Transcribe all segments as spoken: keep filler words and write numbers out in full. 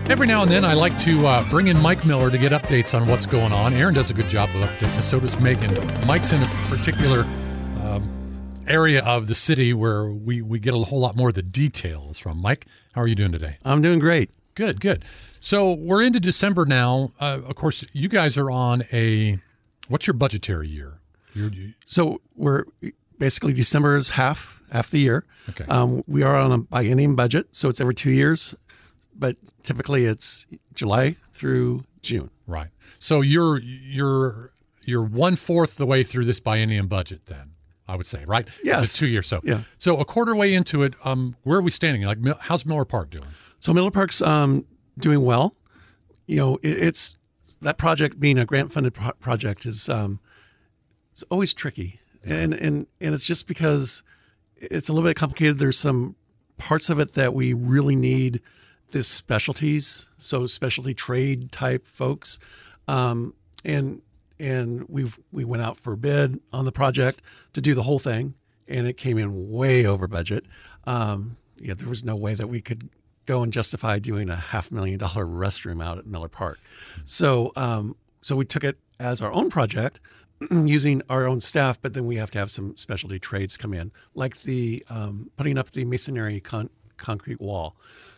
Every now and then, I like to uh, bring in Mike Miller to get updates on what's going on. Aaron does a good job of updating, so does Megan. But Mike's in a particular um, area of the city where we, we get a whole lot more of the details from. Mike, how are you doing today? I'm doing great. Good, good. So we're into December now. Uh, of course, you guys are on a, what's your budgetary year? You're, you, So we're basically December is half half the year. Okay. Um, we are on a biennium budget, so it's every two years, but typically it's July through June. Right. So you're you're you're one fourth the way through this biennium budget, then I would say, right? Yes. It's a two year. So Yeah. So a quarter way into it, um, where are we standing? Like, Mil- how's Miller Park doing? So Miller Park's um, doing well. You know, it, it's that project being a grant funded pro- project is um, it's always tricky, and and and it's just because it's a little bit complicated. There's some parts of it that we really need this specialties, so specialty trade type folks, um, and and we've we went out for bid on the project to do the whole thing, and it came in way over budget. Um, yeah, there was no way that we could go and justify doing a half million dollar restroom out at Miller Park. So um, so we took it as our own project using our own staff, but then we have to have some specialty trades come in, like the um, putting up the masonry con- concrete wall.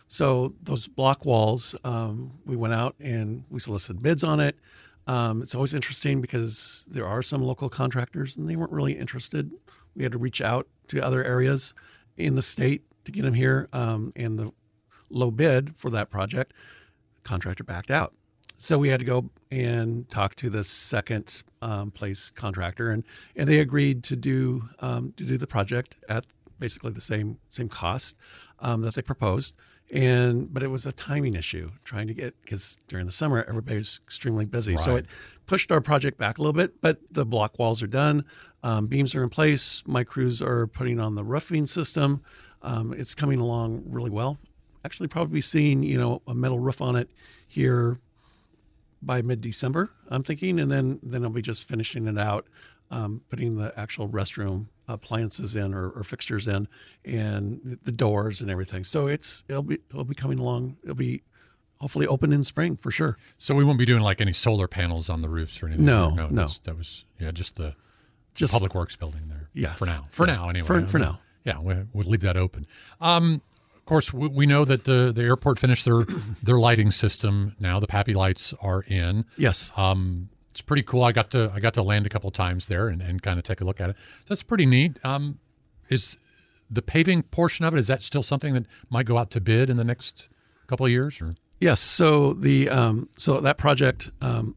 So those block walls, um, we went out and we solicited bids on it. Um, it's always interesting because there are some local contractors and they weren't really interested. We had to reach out to other areas in the state to get them here, um, and the low bid for that project, contractor backed out. So we had to go and talk to the second um, place contractor, and, and they agreed to do um, to do the project at basically the same same cost um, that they proposed. And but it was a timing issue trying to get, because during the summer everybody was extremely busy, so Right. it pushed our project back a little bit. But the block walls are done, um, beams are in place. My crews are putting on the roofing system. Um, it's coming along really well. Actually, probably seeing you know a metal roof on it here by mid-December, I'm thinking, and then then I'll be just finishing it out, um, putting the actual restroom appliances in or, or fixtures in, and the doors and everything. So it's it'll be it'll be coming along. It'll be hopefully open in spring for sure. So we won't be doing like any solar panels on the roofs or anything. No, no. no. that's- That was yeah, just the Just public works building there. Yes. For now. For Yes. now, anyway. For- for now. Yeah, we, we'll leave that open. Um, of course, we, we know that the, the airport finished their their lighting system. Now the Pappy lights are in. yes. Um, it's pretty cool. I got to I got to land a couple of times there and, and kind of take a look at it. That's pretty neat. Um, is the paving portion of it, is that still something that might go out to bid in the next couple of years? Or Yes. So the um, so that project, um,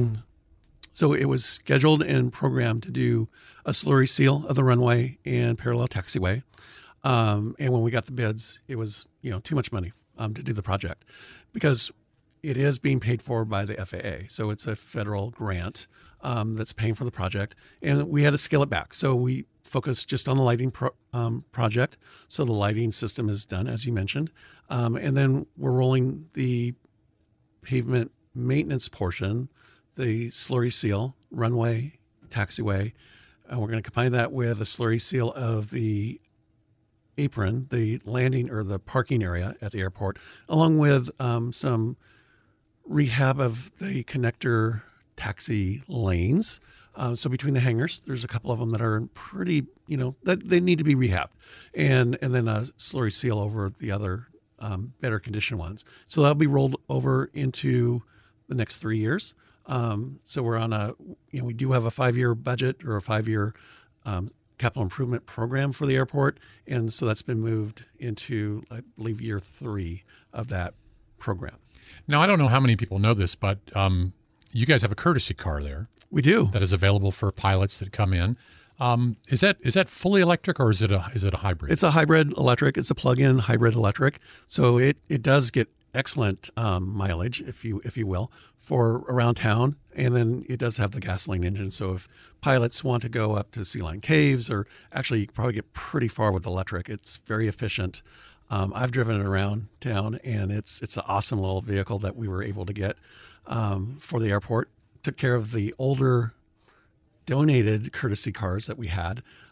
so it was scheduled and programmed to do a slurry seal of the runway and parallel taxiway. Um, and when we got the bids, it was you know too much money um, to do the project because it is being paid for by the F A A. So it's a federal grant um, that's paying for the project, and we had to scale it back. So we focused just on the lighting pro- um, project. So the lighting system is done, as you mentioned, um, and then we're rolling the pavement maintenance portion, the slurry seal, runway, taxiway. And we're going to combine that with a slurry seal of the apron, the landing or the parking area at the airport, along with um, some rehab of the connector taxi lanes. Uh, so between the hangars, there's a couple of them that are in pretty, you know, that they need to be rehabbed, and and then a slurry seal over the other um, better condition ones. So that'll be rolled over into the next three years. Um, so we're on a, you know, we do have a five-year budget or a five-year um, capital improvement program for the airport, and so that's been moved into, I believe, year three of that program. now I don't know how many people know this, but um, you guys have a courtesy car there We do. that is available for pilots that come in. Um, is that is that fully electric or is it a is it a hybrid? It's a hybrid electric. It's a plug-in hybrid electric. So it, it does get excellent um, mileage, if you if you will, for around town. And then it does have the gasoline engine. So if pilots want to go up to Sea Lion Caves, or actually you can probably get pretty far with electric, it's very efficient. Um, I've driven it around town, and it's it's an awesome little vehicle that we were able to get um, for the airport. Took care of the older donated courtesy cars that we had.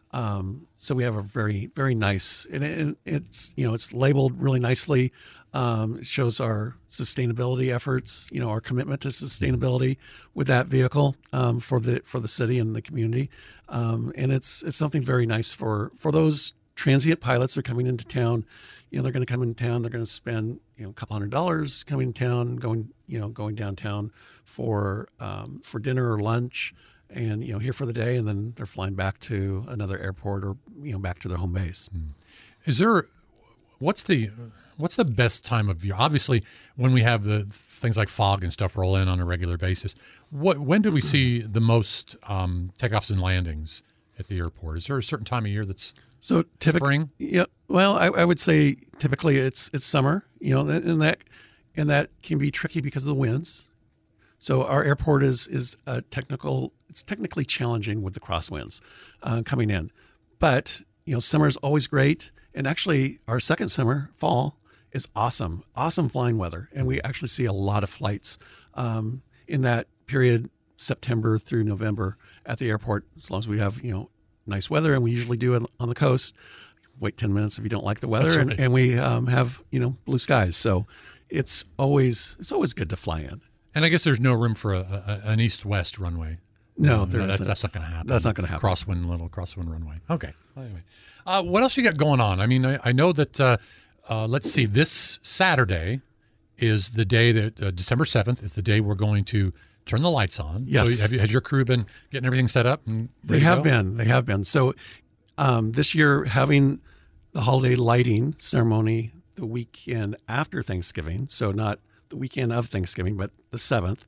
Um, so we have a very, very nice, and, it, and it's, you know, it's labeled really nicely. Um, it shows our sustainability efforts, you know, our commitment to sustainability with that vehicle um, for the for the city and the community. Um, and it's it's something very nice for, for those transient pilots that are coming into town. You know, they're going to come into town. They're going to spend, you know, a couple hundred dollars coming to town, going, you know, going downtown for um, for dinner or lunch, and, you know, here for the day, and then they're flying back to another airport or, you know, back to their home base. Is there, what's the what's the best time of year? Obviously, when we have the things like fog and stuff roll in on a regular basis, what when do we see the most um, takeoffs and landings at the airport? Is there a certain time of year that's So typically, spring? Yeah. Well, I, I would say typically it's it's summer. You know, and that and that can be tricky because of the winds. So our airport is is a technical. It's technically challenging with the crosswinds uh, coming in, but you know, summer is always great. And actually, our second summer, fall, is awesome. Awesome flying weather, and we actually see a lot of flights um, in that period, September through November, at the airport. As long as we have, you know, nice weather, and we usually do it on the coast. Wait ten minutes if you don't like the weather, That's and, right. and we um, have, you know, blue skies. So it's always it's always good to fly in. And I guess there's no room for a, a, an east-west runway. No, Uh, there that's, isn't. that's not going to happen. That's not gonna happen. Crosswind, little crosswind runway. Okay. Anyway, uh, what else you got going on? I mean, I, I know that. Uh, uh, let's see. This Saturday is the day that uh, December seventh is the day we're going to turn the lights on. Yes. So have you, has your crew been getting everything set up? And They ready to have go? been. They have been. So um, this year, having the holiday lighting ceremony the weekend after Thanksgiving, so not the weekend of Thanksgiving, but the seventh,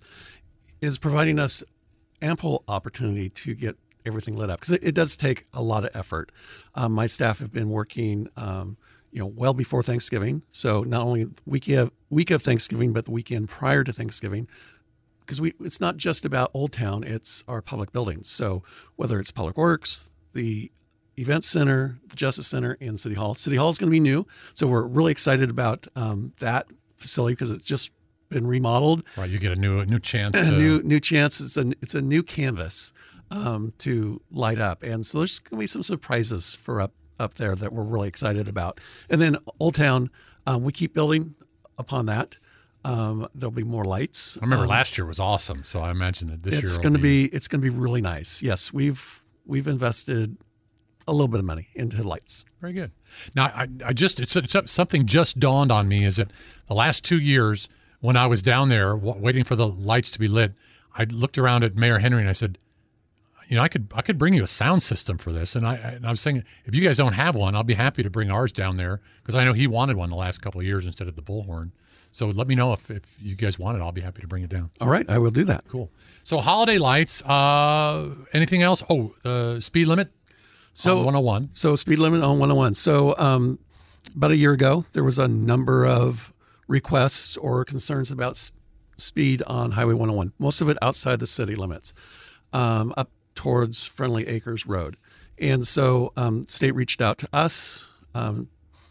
is providing us ample opportunity to get everything lit up, because it, it does take a lot of effort. Um, my staff have been working, um, you know, well before Thanksgiving. So not only the week of, week of Thanksgiving, but the weekend prior to Thanksgiving, because we it's not just about Old Town, it's our public buildings. So whether it's Public Works, the Event Center, the Justice Center, and City Hall. City Hall is going to be new, so we're really excited about um, that facility because it's just been remodeled. Right. You get a new a new chance. A To, new new chance. It's a it's a new canvas um, to light up, and so there's going to be some surprises for up up there that we're really excited about. And then Old Town, um, we keep building upon that. Um, there'll be more lights. I remember Um, last year was awesome, so I imagine that this year it's will going to be it's going to be really nice. Yes, we've we've invested a little bit of money into lights. Very good. Now, I, I just it's, it's something just dawned on me is that the last two years when I was down there w- waiting for the lights to be lit, I looked around at Mayor Henry and I said, you know, I could I could bring you a sound system for this, and I and I was saying if you guys don't have one, I'll be happy to bring ours down there because I know he wanted one the last couple of years instead of the bullhorn. So let me know if, if you guys want it. I'll be happy to bring it down. All right, I will do that. Cool. So holiday lights. Uh, anything else? Oh, uh, speed limit. So on one oh one. So speed limit on one oh one. So um, about a year ago, there was a number of requests or concerns about s- speed on Highway one oh one, most of it outside the city limits, um, up towards Friendly Acres Road. And so um, state reached out to us, um,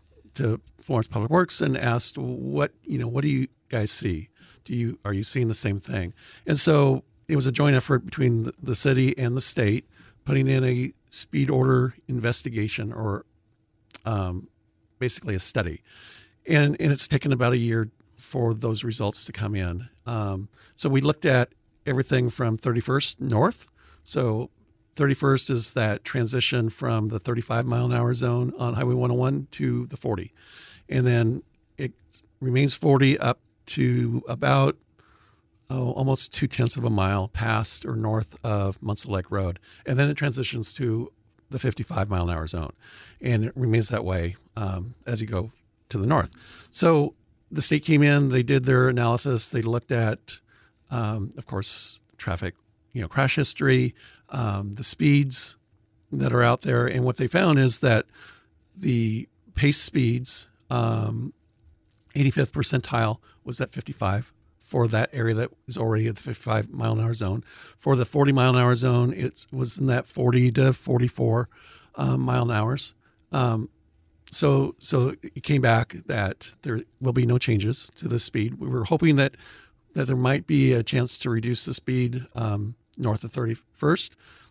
to Florence Public Works, and asked, what, you know, what do you guys see? Do you, are you seeing the same thing? And so it was a joint effort between the, the city and the state, putting in a speed order investigation, or um, basically a study. And, and it's taken about a year for those results to come in. Um, so we looked at everything from thirty-first north. So thirty-first is that transition from the thirty-five mile an hour zone on Highway one oh one to the forty. And then it remains forty up to about oh, almost two tenths of a mile past or north of Munsell Lake Road. And then it transitions to the fifty-five mile an hour zone. And it remains that way um, as you go to the north. So the state came in, they did their analysis. They looked at, um, of course, traffic, you know, crash history, um, the speeds that are out there. And what they found is that the pace speeds, um, eighty-fifth percentile was at fifty-five for that area that is already at the fifty-five mile an hour zone. For the forty mile an hour zone, it was in that forty to forty-four um, mile an hours. Um, so, so it came back that there will be no changes to the speed. We were hoping that that there might be a chance to reduce the speed um, north of thirty-first.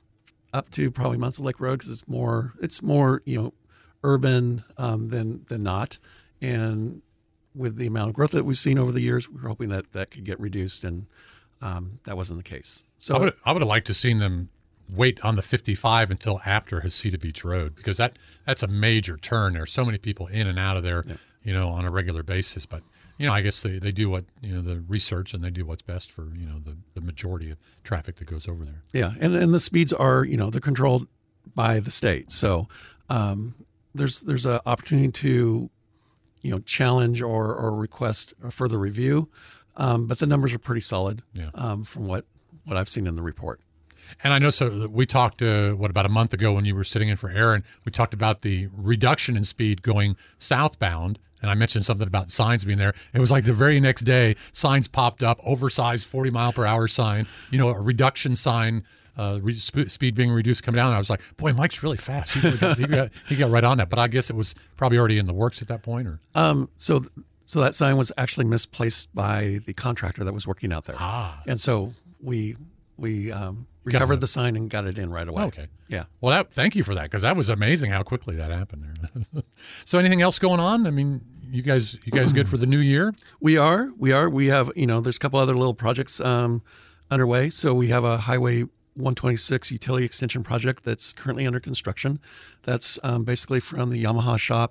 up to probably Muscle Lake Road because it's more it's more you know urban um, than than not, and with the amount of growth that we've seen over the years, we were hoping that that could get reduced, and um, that wasn't the case. So I would I would have liked to seen them wait on the fifty-five until after Heceta Beach Road, because that that's a major turn. There's so many people in and out of there, yeah. you know, on a regular basis. But you know, I guess they, they do what you know the research and they do what's best for you know the, the majority of traffic that goes over there. Yeah, and and the speeds are you know they're controlled by the state, so um, there's there's an opportunity to you know challenge or or request a further review, um, but the numbers are pretty solid yeah. um, from what what I've seen in the report. And I know, so we talked, uh, what, about a month ago when you were sitting in for Aaron, we talked about the reduction in speed going southbound, and I mentioned something about signs being there. It was like the very next day, signs popped up, oversized forty mile per hour sign, you know, a reduction sign, uh, re- sp- speed being reduced coming down. And I was like, boy, Mike's really fast. He, really got, he, got, he got right on that. But I guess it was probably already in the works at that point? or um, So so that sign was actually misplaced by the contractor that was working out there. Ah. And so we... We um, recovered the sign and got it in right away. Okay. Yeah. Well, that, thank you for that, because that was amazing how quickly that happened there. So, anything else going on? I mean, you guys, you guys good for the new year? We are. We are. We have. You know, there's a couple other little projects um, underway. So we have a Highway one twenty-six utility extension project that's currently under construction. That's um, basically from the Yamaha shop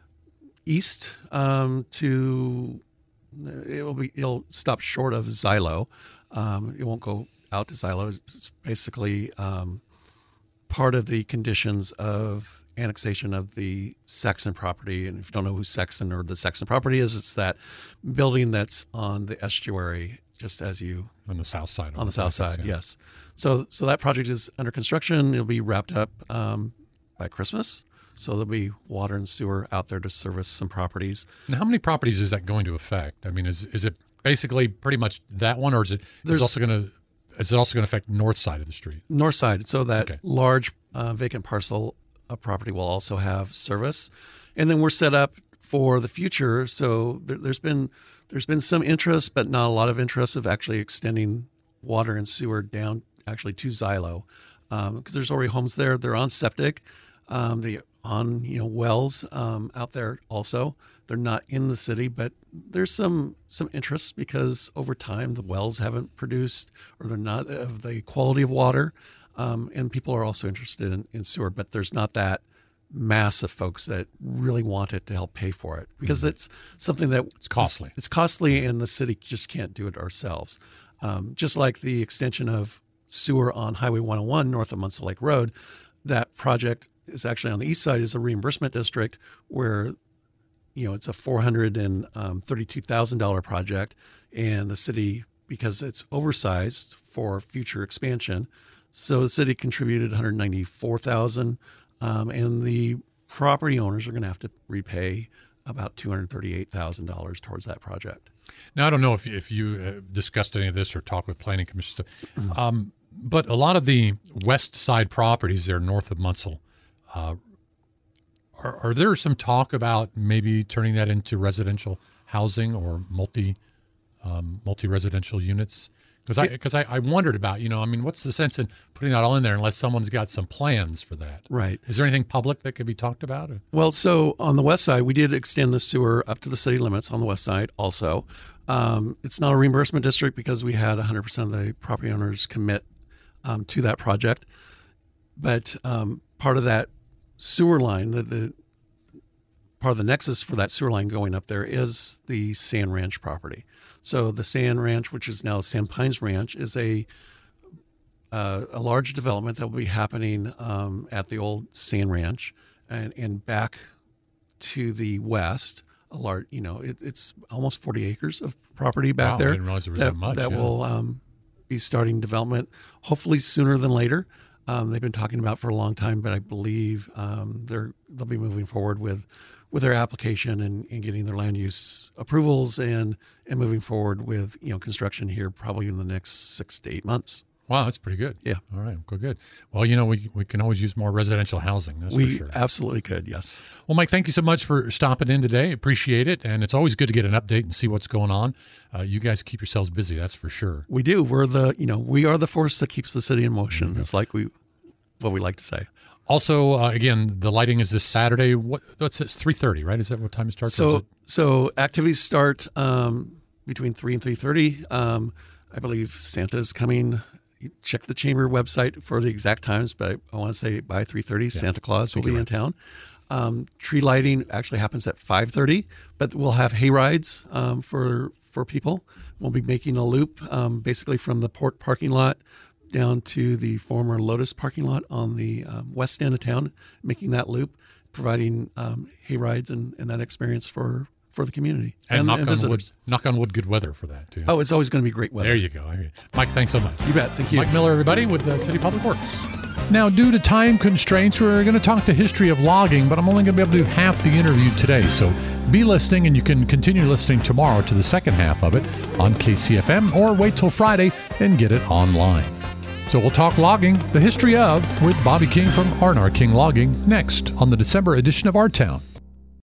east um, to. It will be. It'll stop short of Xylo. Um, it won't go out to Xylo. It's basically um, part of the conditions of annexation of the Sexton property. And if you don't know who Sexton or the Sexton property is, it's that building that's on the estuary, just as you on the south side. On the south side, yeah. yes. So, so that project is under construction. It'll be wrapped up um, by Christmas. So there'll be water and sewer out there to service some properties. And how many properties is that going to affect? I mean, is is it basically pretty much that one, or is it is it also going to is it also going to affect north side of the street? North side. So that okay. large uh, vacant parcel of property will also have service, and then we're set up for the future. So there, there's been there's been some interest, but not a lot of interest of actually extending water and sewer down actually to Xylo, because um, there's already homes there. They're on septic. Um, they on you know wells um, out there also. They're not in the city, but there's some some interest because over time the wells haven't produced or they're not of the quality of water, um, and people are also interested in, in sewer. But there's not that mass of folks that really want it to help pay for it because mm-hmm. it's something that it's costly. It's, it's costly, and the city just can't do it ourselves. Um, just like the extension of sewer on Highway one oh one north of Muscle Lake Road, that project is actually on the east side is a reimbursement district where, you know, it's a four hundred thirty-two thousand dollars project, and the city, because it's oversized for future expansion, so the city contributed one hundred ninety-four thousand dollars, um, and the property owners are going to have to repay about two hundred thirty-eight thousand dollars towards that project. Now, I don't know if if you uh, discussed any of this or talked with planning commission stuff, um, but a lot of the west side properties there north of Muscle, uh, are, are there some talk about maybe turning that into residential housing or multi um, multi residential units? Because I because I, I wondered about, you know, I mean, what's the sense in putting that all in there unless someone's got some plans for that? Right. Is there anything public that could be talked about? Or? Well, so on the west side, we did extend the sewer up to the city limits on the west side also. Um, it's not a reimbursement district because we had one hundred percent of the property owners commit um, to that project. But um, part of that sewer line, the, the part of the nexus for that sewer line going up there is the Sand Ranch property. So the Sand Ranch, which is now Sand Pines Ranch, is a uh, a large development that will be happening um, at the old Sand Ranch, and, and back to the west. A large, you know, it, it's almost forty acres of property back wow, there. I didn't realize there was that, that much. That yeah. will um, be starting development, hopefully sooner than later. Um, they've been talking about for a long time, but I believe um, they're they'll be moving forward with. with their application and, and getting their land use approvals and, and moving forward with, you know, construction here probably in the next six to eight months. Wow, that's pretty good. Yeah. All right, good, good. Well, you know, we we can always use more residential housing, that's we for sure. absolutely could, yes. Well, Mike, thank you so much for stopping in today. Appreciate it. And it's always good to get an update and see what's going on. Uh, you guys keep yourselves busy, that's for sure. We do. We're the, you know, we are the force that keeps the city in motion. Mm-hmm. It's like we what we like to say. Also, uh, again, the lighting is this Saturday. What, what's it? three thirty, right? Is that what time it starts? So, it... so activities start um, between three and three thirty. Um, I believe Santa is coming. You check the chamber website for the exact times, but I, I want to say by three thirty, yeah, Santa Claus will be right in town. Um, tree lighting actually happens at five thirty, but we'll have hay rides um, for for people. We'll be making a loop, um, basically from the port parking lot down to the former Lotus parking lot on the um, west end of town, making that loop, providing um, hay rides and, and that experience for, for the community. And, and knock and on visitors. wood, knock on wood, good weather for that too. Oh, it's always going to be great weather. There you go. Mike, thanks so much. You bet. Thank you. Mike Miller, everybody, with the City Public Works. Now, due to time constraints, we're going to talk the history of logging, but I'm only going to be able to do half the interview today. So be listening, and you can continue listening tomorrow to the second half of it on K C F M, or wait till Friday and get it online. So we'll talk logging, the history of, with Bobby King from R and R King Logging, next on the December edition of Our Town.